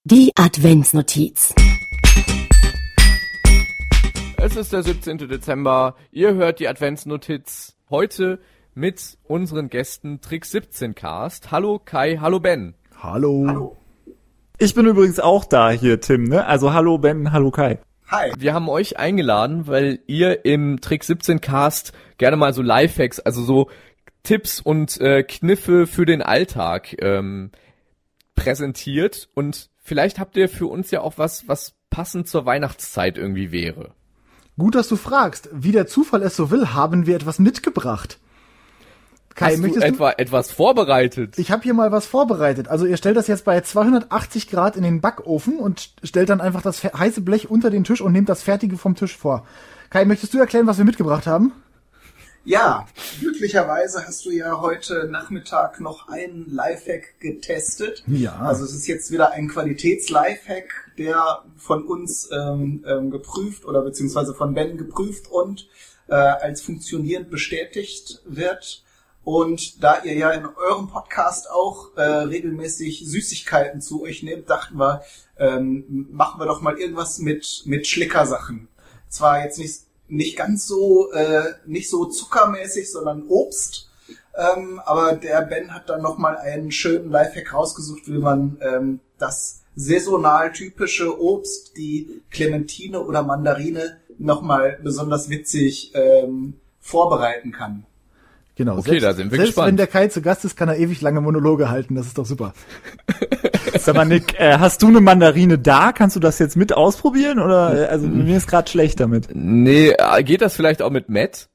Die Adventsnotiz. Es ist der 17. Dezember, ihr hört die Adventsnotiz heute mit unseren Gästen Trick 17 Cast. Hallo Kai, hallo Ben. Hallo. Ich bin übrigens auch da hier, Tim, ne? Also hallo Ben, hallo Kai. Hi. Wir haben euch eingeladen, weil ihr im Trick 17 Cast gerne mal so Lifehacks, also so Tipps und Kniffe für den Alltag präsentiert, und vielleicht habt ihr für uns ja auch was passend zur Weihnachtszeit irgendwie wäre. Gut, dass du fragst. Wie der Zufall es so will, haben wir etwas mitgebracht. Kai, Hast du etwas vorbereitet? Ich habe hier mal was vorbereitet. Also ihr stellt das jetzt bei 280 Grad in den Backofen und stellt dann einfach das heiße Blech unter den Tisch und nehmt das Fertige vom Tisch vor. Kai, möchtest du erklären, was wir mitgebracht haben? Ja, glücklicherweise hast du ja heute Nachmittag noch einen Lifehack getestet. Ja. Also es ist jetzt wieder ein Qualitäts-Lifehack, der von uns geprüft oder beziehungsweise von Ben geprüft und als funktionierend bestätigt wird. Und da ihr ja in eurem Podcast auch regelmäßig Süßigkeiten zu euch nehmt, dachten wir, machen wir doch mal irgendwas mit Schlickersachen. Zwar jetzt nicht ganz so, nicht so zuckermäßig, sondern Obst. Aber der Ben hat dann nochmal einen schönen Lifehack rausgesucht, wie man das saisonal typische Obst, die Clementine oder Mandarine, nochmal besonders witzig vorbereiten kann. Genau. Okay, da sind wir gespannt. gespannt. Wenn der Kai zu Gast ist, kann er ewig lange Monologe halten. Das ist doch super. Sag mal, Nick, hast du eine Mandarine da? Kannst du das jetzt mit ausprobieren? Oder also mir ist gerade schlecht damit. Nee, geht das vielleicht auch mit Matt?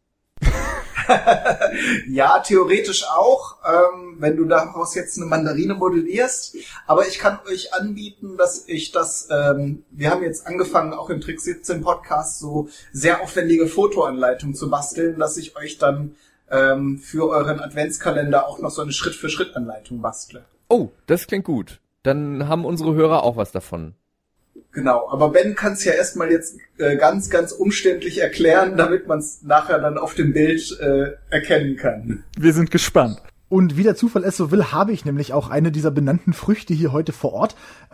Ja, theoretisch auch, wenn du daraus jetzt eine Mandarine modellierst. Aber ich kann euch anbieten, dass ich das, wir haben jetzt angefangen, auch im Trick 17 Podcast so sehr aufwendige Fotoanleitungen zu basteln, dass ich euch dann für euren Adventskalender auch noch so eine Schritt-für-Schritt-Anleitung bastle. Oh, das klingt gut. Dann haben unsere Hörer auch was davon. Genau, aber Ben kann es ja erstmal jetzt ganz, ganz umständlich erklären, damit man es nachher dann auf dem Bild erkennen kann. Wir sind gespannt. Und wie der Zufall es so will, habe ich nämlich auch eine dieser benannten Früchte hier heute vor Ort.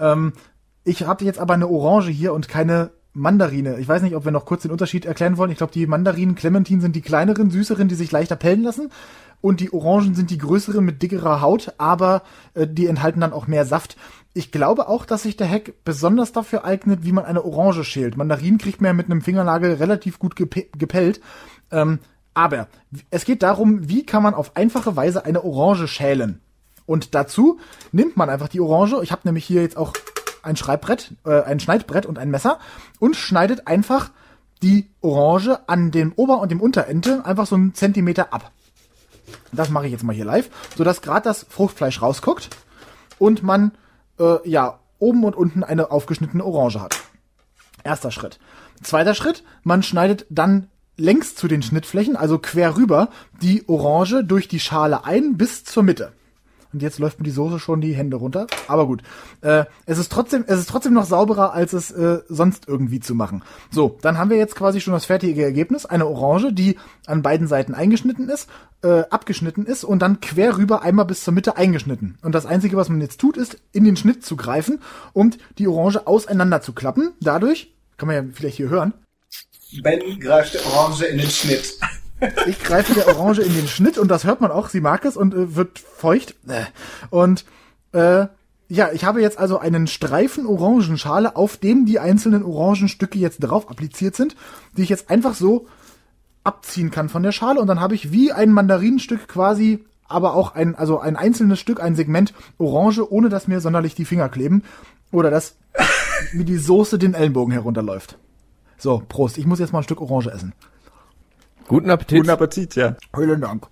Ich habe jetzt aber eine Orange hier und keine Mandarine. Ich weiß nicht, ob wir noch kurz den Unterschied erklären wollen. Ich glaube, die Mandarinen, Clementinen sind die kleineren, süßeren, die sich leichter pellen lassen. Und die Orangen sind die größeren mit dickerer Haut, aber die enthalten dann auch mehr Saft. Ich glaube auch, dass sich der Hack besonders dafür eignet, wie man eine Orange schält. Mandarinen kriegt man ja mit einem Fingernagel relativ gut gepellt. Aber es geht darum, wie kann man auf einfache Weise eine Orange schälen. Und dazu nimmt man einfach die Orange. Ich habe nämlich hier jetzt auch ein Schneidbrett und ein Messer und schneidet einfach die Orange an dem Ober- und dem Unterende einfach so einen Zentimeter ab. Das mache ich jetzt mal hier live, sodass gerade das Fruchtfleisch rausguckt und man oben und unten eine aufgeschnittene Orange hat. Erster Schritt. Zweiter Schritt, man schneidet dann längs zu den Schnittflächen, also quer rüber, die Orange durch die Schale ein bis zur Mitte. Und jetzt läuft mir die Soße schon die Hände runter. Aber gut. Es ist trotzdem noch sauberer, als es sonst irgendwie zu machen. So, dann haben wir jetzt quasi schon das fertige Ergebnis. Eine Orange, die an beiden Seiten abgeschnitten ist und dann quer rüber einmal bis zur Mitte eingeschnitten. Und das Einzige, was man jetzt tut, ist, in den Schnitt zu greifen und die Orange auseinander zu klappen. Dadurch, kann man ja vielleicht hier hören. Ben greift die Orange in den Schnitt. Ich greife der Orange in den Schnitt und das hört man auch, sie mag es und wird feucht. Und ich habe jetzt also einen Streifen Orangenschale, auf dem die einzelnen Orangenstücke jetzt drauf appliziert sind, die ich jetzt einfach so abziehen kann von der Schale. Und dann habe ich wie ein Mandarinenstück quasi, aber auch ein einzelnes Stück, ein Segment Orange, ohne dass mir sonderlich die Finger kleben oder dass mir die Soße den Ellenbogen herunterläuft. So, Prost, ich muss jetzt mal ein Stück Orange essen. Guten Appetit. Guten Appetit, ja. Vielen Dank.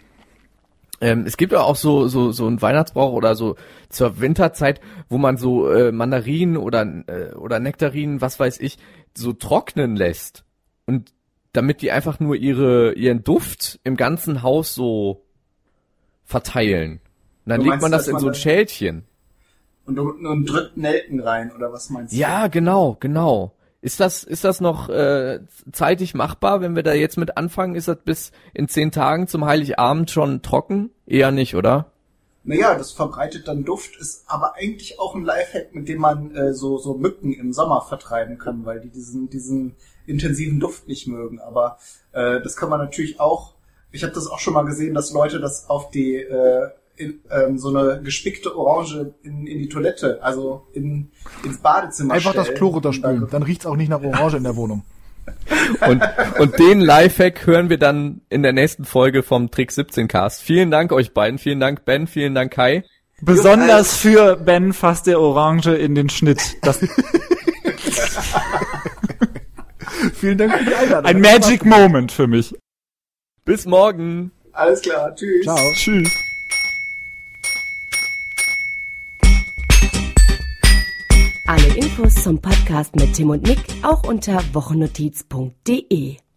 Es gibt ja auch so ein Weihnachtsbrauch oder so zur Winterzeit, wo man so Mandarinen oder Nektarinen, was weiß ich, so trocknen lässt. Und damit die einfach nur ihren Duft im ganzen Haus so verteilen. Und dann legt man das in so ein Schälchen. Und drückt Nelken rein, oder was meinst du? Ja, genau. Ist das noch zeitig machbar, wenn wir da jetzt mit anfangen? Ist das bis in 10 Tagen zum Heiligabend schon trocken? Eher nicht, oder? naja, das verbreitet dann Duft, ist aber eigentlich auch ein Lifehack, mit dem man so Mücken im Sommer vertreiben kann, weil die diesen intensiven Duft nicht mögen. Aber das kann man natürlich auch, ich habe das auch schon mal gesehen, dass Leute das auf die so eine gespickte Orange in die Toilette, also ins Badezimmer Einfach stellen. das Klo runterspülen, dann riecht's auch nicht nach Orange in der Wohnung. Und den Lifehack hören wir dann in der nächsten Folge vom Trick 17 Cast. Vielen Dank euch beiden, vielen Dank Ben, vielen Dank Kai. Besonders für Ben fasst der Orange in den Schnitt. Das Vielen Dank für die Einladung. ein Magic Moment für mich. Bis morgen. Alles klar, tschüss. Ciao. Tschüss. Alle Infos zum Podcast mit Tim und Nick auch unter wochennotiz.de.